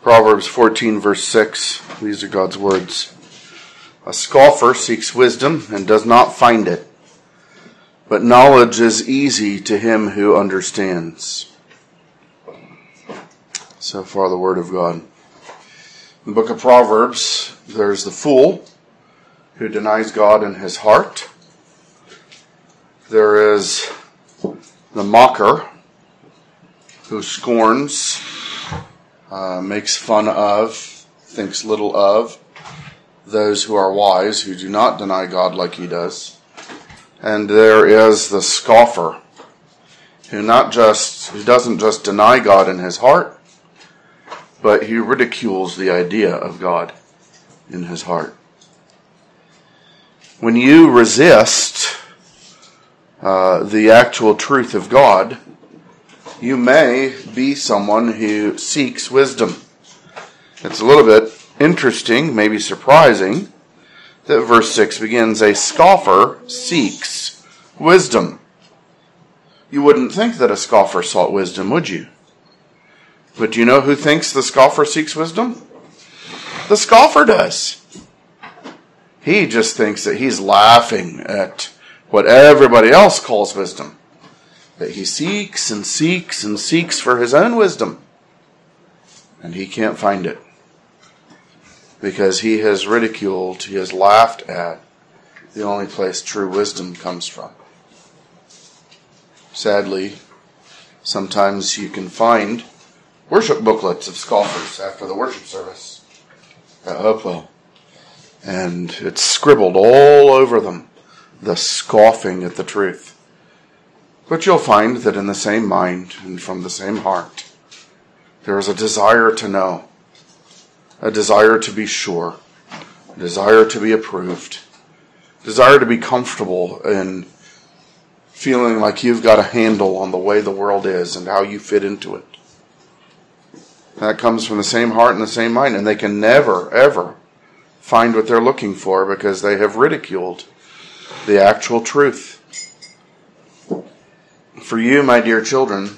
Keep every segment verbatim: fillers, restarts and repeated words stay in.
Proverbs fourteen, verse six. These are God's words. A scoffer seeks wisdom and does not find it, but knowledge is easy to him who understands. So far the word of God. In the book of Proverbs, there's the fool who denies God in his heart. There is the mocker who scorns, uh, makes fun of, thinks little of those who are wise, who do not deny God like he does. And there is the scoffer who not just who doesn't just deny God in his heart, but he ridicules the idea of God in his heart. When you resist uh, the actual truth of God, you may be someone who seeks wisdom. It's a little bit interesting, maybe surprising, that verse six begins, a scoffer seeks wisdom. You wouldn't think that a scoffer sought wisdom, would you? But do you know who thinks the scoffer seeks wisdom? The scoffer does. He just thinks that he's laughing at what everybody else calls wisdom. That he seeks and seeks and seeks for his own wisdom. And he can't find it. Because he has ridiculed, he has laughed at the only place true wisdom comes from. Sadly, sometimes you can find worship booklets of scoffers after the worship service at Hopewell. And it's scribbled all over them, the scoffing at the truth. But you'll find that in the same mind and from the same heart, there is a desire to know, a desire to be sure, a desire to be approved, a desire to be comfortable in feeling like you've got a handle on the way the world is and how you fit into it. That comes from the same heart and the same mind, and they can never, ever find what they're looking for because they have ridiculed the actual truth. For you, my dear children,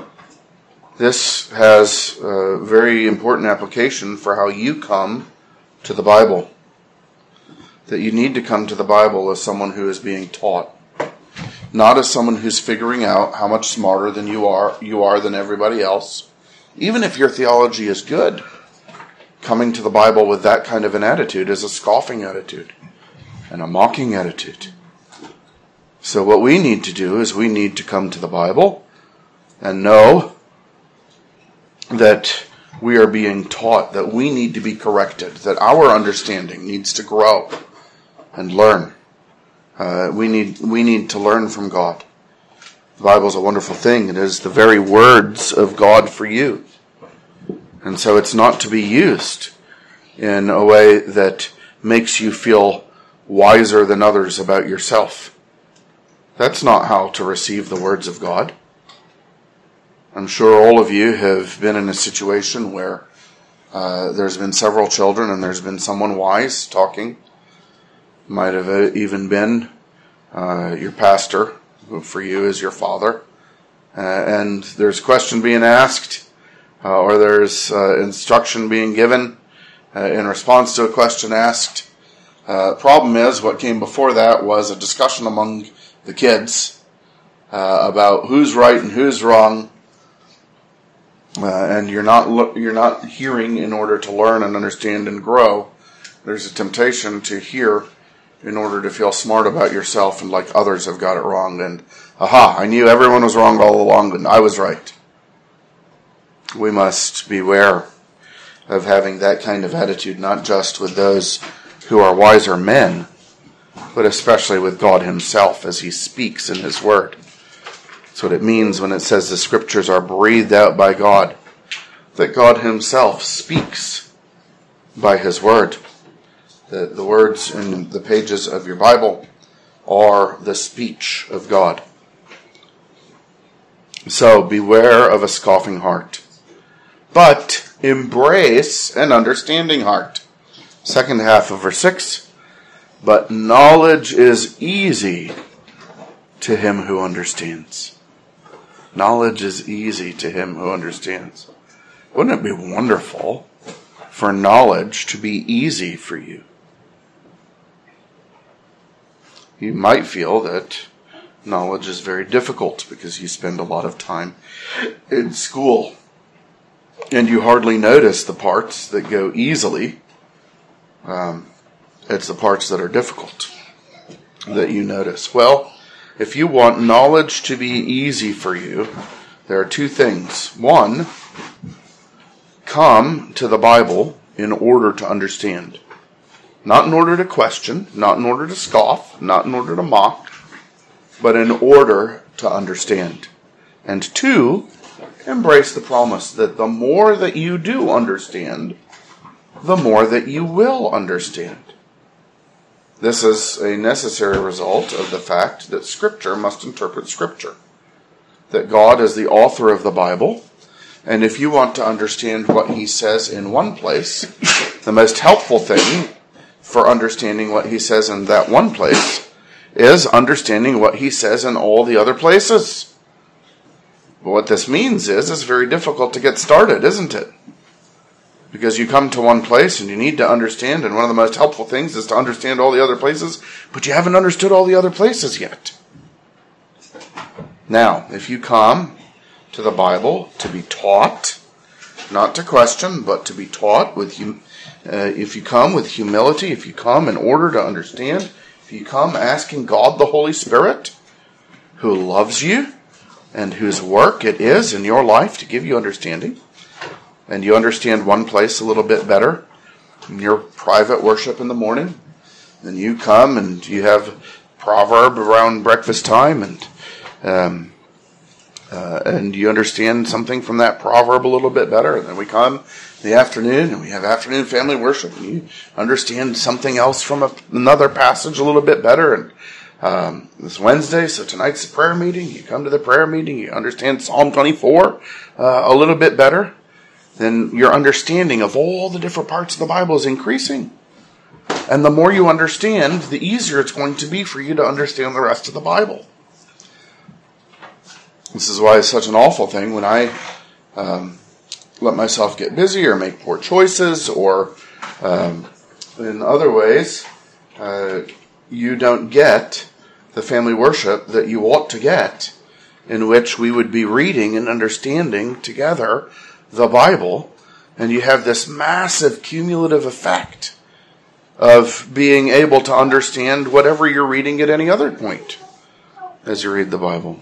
this has a very important application for how you come to the Bible. That you need to come to the Bible as someone who is being taught. Not as someone who's figuring out how much smarter than you are, you are than everybody else. Even if your theology is good, coming to the Bible with that kind of an attitude is a scoffing attitude and a mocking attitude. So what we need to do is we need to come to the Bible and know that we are being taught, that we need to be corrected, that our understanding needs to grow and learn. Uh, we need we need to learn from God. The Bible is a wonderful thing. It is the very words of God for you. And so it's not to be used in a way that makes you feel wiser than others about yourself. That's not how to receive the words of God. I'm sure all of you have been in a situation where uh, there's been several children and there's been someone wise talking. Might have even been uh, your pastor, who for you is your father. Uh, and there's a question being asked, uh, or there's uh, instruction being given uh, in response to a question asked. Uh, problem is, what came before that was a discussion among the kids uh, about who's right and who's wrong. Uh, and you're not lo- you're not hearing in order to learn and understand and grow. There's a temptation to hear in order to feel smart about yourself and like others have got it wrong. And, aha, I knew everyone was wrong all along and I was right. We must beware of having that kind of attitude, not just with those who are wiser men, but especially with God himself as he speaks in his word. That's what it means when it says the scriptures are breathed out by God, that God himself speaks by his word. The, the words in the pages of your Bible are the speech of God. So beware of a scoffing heart, but embrace an understanding heart. Second half of verse six, but knowledge is easy to him who understands. Knowledge is easy to him who understands. Wouldn't it be wonderful for knowledge to be easy for you. You might feel that knowledge is very difficult because you spend a lot of time in school and you hardly notice the parts that go easily. Um, it's the parts that are difficult that you notice. Well, if you want knowledge to be easy for you, there are two things. One, come to the Bible in order to understand. Not in order to question, not in order to scoff, not in order to mock, but in order to understand. And two, embrace the promise that the more that you do understand, the more that you will understand. This is a necessary result of the fact that Scripture must interpret Scripture. That God is the author of the Bible, and if you want to understand what He says in one place, the most helpful thing for understanding what He says in that one place is understanding what He says in all the other places. But what this means is it's very difficult to get started, isn't it? Because you come to one place and you need to understand, and one of the most helpful things is to understand all the other places, but you haven't understood all the other places yet. Now, if you come to the Bible to be taught, not to question, but to be taught, with hum- uh, if you come with humility, if you come in order to understand, if you come asking God the Holy Spirit, who loves you, and whose work it is in your life to give you understanding, and you understand one place a little bit better in your private worship in the morning, then you come and you have proverb around breakfast time, and um, uh, and you understand something from that proverb a little bit better. And then we come in the afternoon and we have afternoon family worship, and you understand something else from a, another passage a little bit better. And um, it's Wednesday, so tonight's the prayer meeting. You come to the prayer meeting, you understand Psalm twenty-four uh, a little bit better. Then your understanding of all the different parts of the Bible is increasing. And the more you understand, the easier it's going to be for you to understand the rest of the Bible. This is why it's such an awful thing when I um, let myself get busy or make poor choices, or um, in other ways, uh, you don't get the family worship that you ought to get, in which we would be reading and understanding together the Bible, and you have this massive cumulative effect of being able to understand whatever you're reading at any other point as you read the Bible.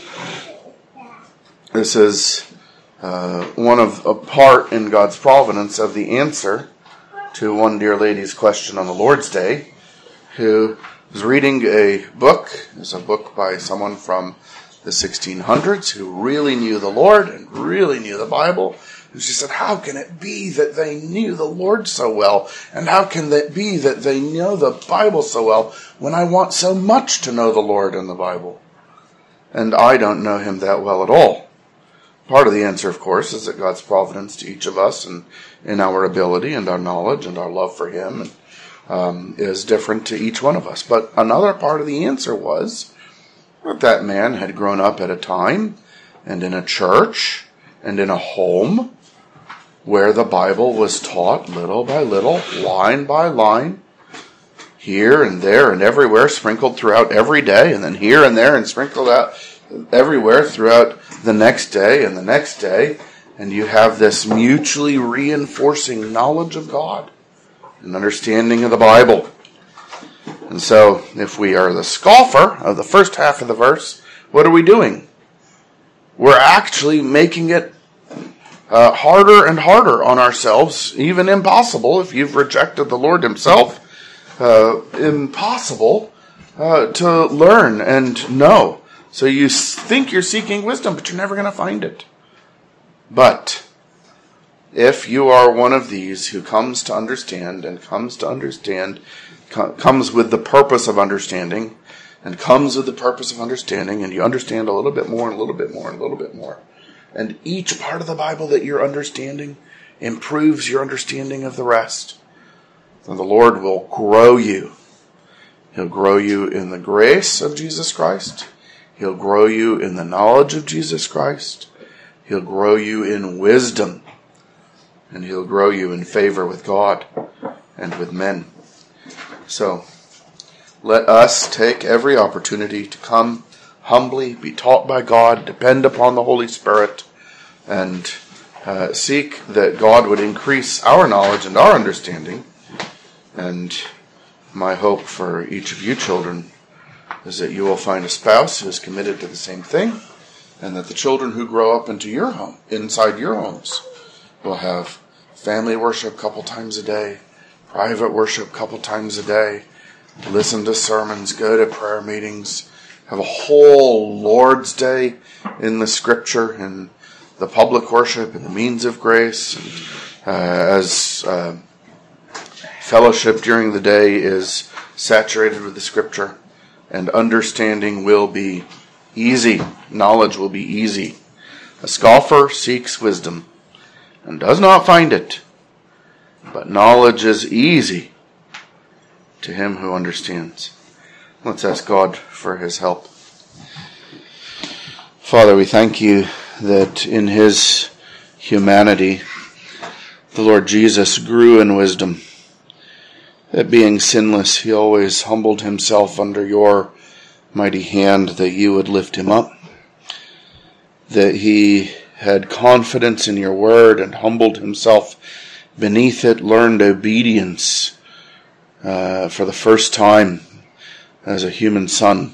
This is uh, one of a part in God's providence of the answer to one dear lady's question on the Lord's Day, who was reading a book. It's a book by someone from the sixteen hundreds who really knew the Lord and really knew the Bible. And she said, how can it be that they knew the Lord so well? And how can it be that they know the Bible so well when I want so much to know the Lord in the Bible? And I don't know Him that well at all. Part of the answer, of course, is that God's providence to each of us and in our ability and our knowledge and our love for Him and, um, is different to each one of us. But another part of the answer was that that man had grown up at a time and in a church and in a home where the Bible was taught little by little, line by line, here and there and everywhere, sprinkled throughout every day, and then here and there and sprinkled out everywhere throughout the next day and the next day. And you have this mutually reinforcing knowledge of God and understanding of the Bible. And so, if we are the scoffer of the first half of the verse, what are we doing? We're actually making it uh, harder and harder on ourselves, even impossible, if you've rejected the Lord Himself, uh, impossible uh, to learn and know. So you think you're seeking wisdom, but you're never going to find it. But if you are one of these who comes to understand and comes to understand, co- comes with the purpose of understanding, and comes with the purpose of understanding, and you understand a little bit more and a little bit more and a little bit more, and each part of the Bible that you're understanding improves your understanding of the rest, then the Lord will grow you. He'll grow you in the grace of Jesus Christ. He'll grow you in the knowledge of Jesus Christ. He'll grow you in wisdom. and he'll grow you in favor with God and with men. So, let us take every opportunity to come humbly, be taught by God, depend upon the Holy Spirit, and uh, seek that God would increase our knowledge and our understanding. And my hope for each of you children is that you will find a spouse who is committed to the same thing, and that the children who grow up into your home, inside your homes, will have family worship a couple times a day, private worship a couple times a day, listen to sermons, go to prayer meetings, have a whole Lord's Day in the Scripture and the public worship and the means of grace. And, uh, as uh, fellowship during the day is saturated with the Scripture, and understanding will be easy. Knowledge will be easy. A scoffer seeks wisdom and does not find it, but knowledge is easy to him who understands. Let's ask God for his help. Father, we thank you that in his humanity, the Lord Jesus grew in wisdom. That being sinless, he always humbled himself under your mighty hand, that you would lift him up. That he had confidence in your word and humbled himself beneath it, learned obedience uh, for the first time as a human son.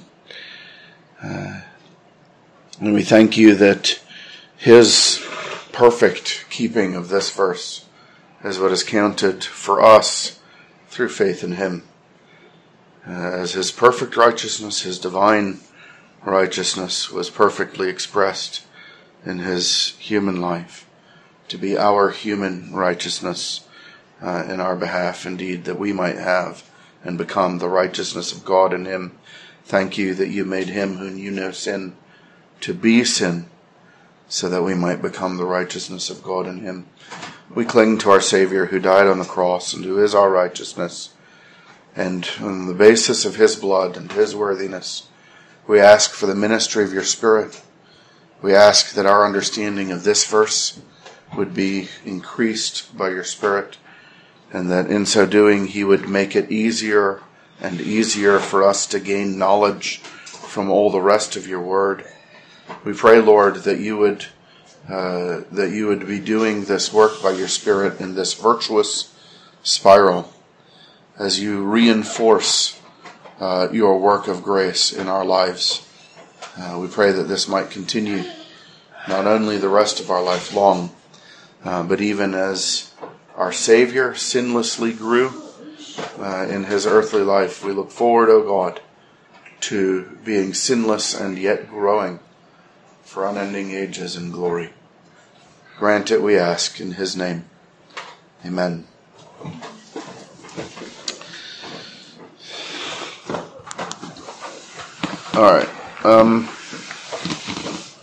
Uh, and we thank you that his perfect keeping of this verse is what is counted for us through faith in him. Uh, as his perfect righteousness, his divine righteousness was perfectly expressed in his human life, to be our human righteousness uh, in our behalf, indeed, that we might have and become the righteousness of God in him. Thank you that you made him who knew no sin to be sin, so that we might become the righteousness of God in him. We cling to our Savior who died on the cross and who is our righteousness. And on the basis of his blood and his worthiness, we ask for the ministry of your Spirit. We ask that our understanding of this verse would be increased by your Spirit, and that in so doing he would make it easier and easier for us to gain knowledge from all the rest of your word. We pray, Lord, that you would uh, that you would be doing this work by your Spirit in this virtuous spiral as you reinforce uh, your work of grace in our lives. Uh, we pray that this might continue not only the rest of our life long, uh, but even as our Savior sinlessly grew uh, in his earthly life. We look forward, O God, to being sinless and yet growing for unending ages in glory. Grant it, we ask, in his name. Amen. All right. Um...